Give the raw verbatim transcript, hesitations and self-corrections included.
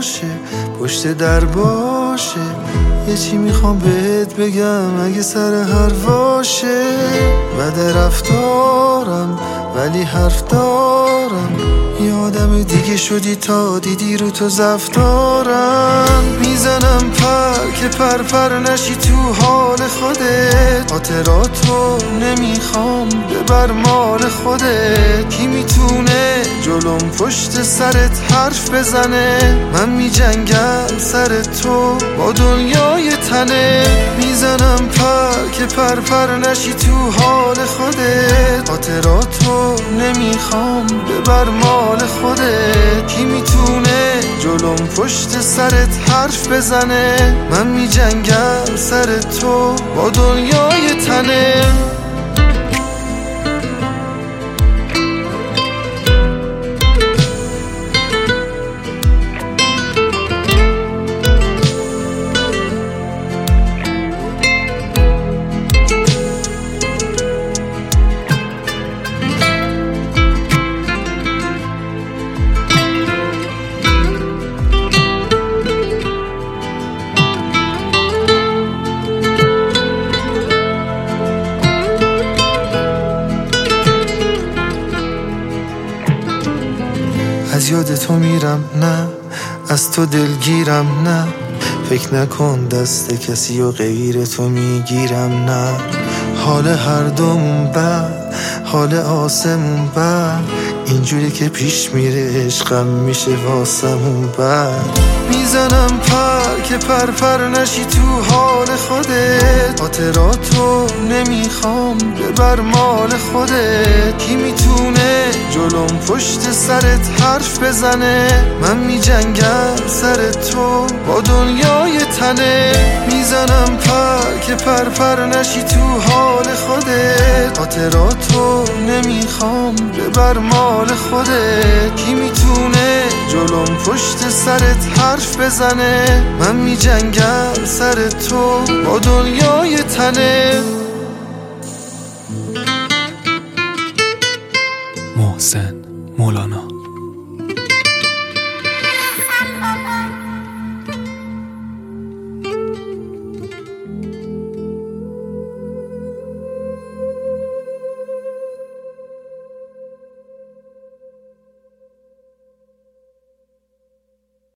باشه، پشت در باشه. یه چی میخوام بهت بگم اگه سر حرفاشه. بد رفتارم ولی حرف دارم، یه آدم دیگه شدی تا دیدی رو تو زفتارم. میزنم پر که پر پر نشی تو حال خودت، خاطراتو نمیخوام ببر مال خودت. کی میتونه جلوم پشت سرت حرف بزنه؟ من میجنگم سر تو با دنیای تنه. میزنم پر که پر پر نشی تو حال خودت، خاطراتو نمیخوام ببر مال خودت. کی میتونه جلوم پشت سرت حرف بزنه؟ من میجنگم سر تو با دنیای تنه. از یاد تو میرم نه، از تو دلگیرم نه. فکر نکن دست کسی و غیر تو میگیرم نه. حال هر دومون بد، حال آسمون بد، اینجوری که پیش میره عشقم میشه واسمون بد. میزنم پر که پر پر نشی تو حال خودت، خاطراتو نمیخوام ببر مال خودت. کی میتونه جلوم پشت سرت حرف بزنه؟ من میجنگم سر تو با دنیای تنه. میزنم پر که پر پر نشی تو حال خودت، خاطراتو نمیخوام ببر مال خودت. کی میتونه جلوم پشت سرت حرف بزنه؟ من میجنگم سر تو با دنیای تنه. محسن مولانا.